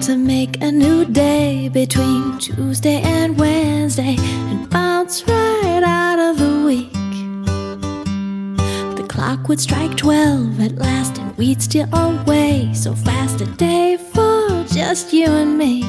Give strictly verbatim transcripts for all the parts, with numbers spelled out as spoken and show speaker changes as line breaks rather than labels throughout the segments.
to make a new day between Tuesday and Wednesday and bounce right out of the week. The clock would strike twelve at last and we'd steal away so fast, a day for just you and me.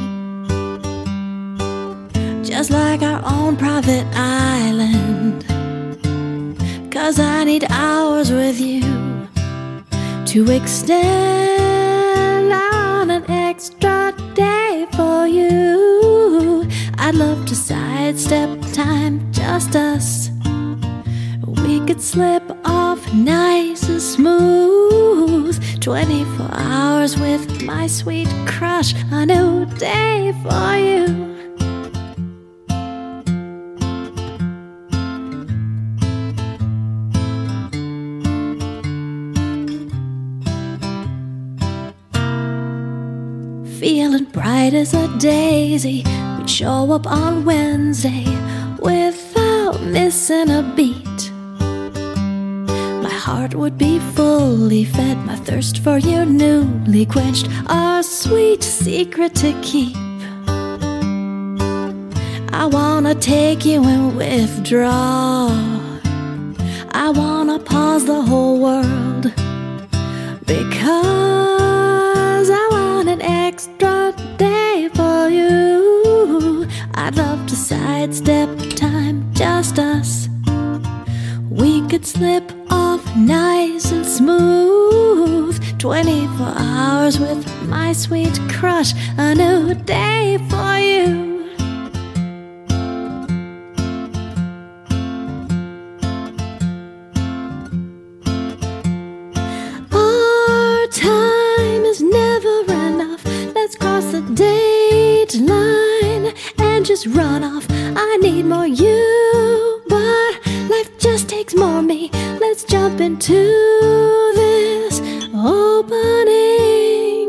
Just like our own private island, 'cause I need hours with you to extend on an extra day for you. I'd love to sidestep time, just us. We could slip off nice and smooth. Twenty-four hours with my sweet crush, a new day for you. Feeling bright as a daisy, we'd show up on Wednesday without missing a beat. My heart would be fully fed, my thirst for you newly quenched, our sweet secret to keep. I wanna take you and withdraw. I wanna pause the whole world, because I want an extra day for you. I'd love to sidestep time, just us. We could slip off nice and smooth. Twenty-four hours with my sweet crush, a new day for you. The date line and just run off. I need more you, but life just takes more me. Let's jump into this opening.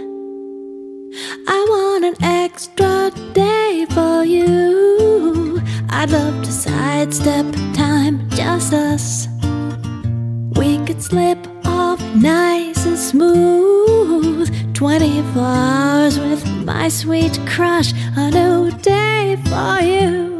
I want an extra day for you. I'd love to sidestep time, just us. We could slip off nice and smooth. Twenty-four hours with my sweet crush, a new day for you.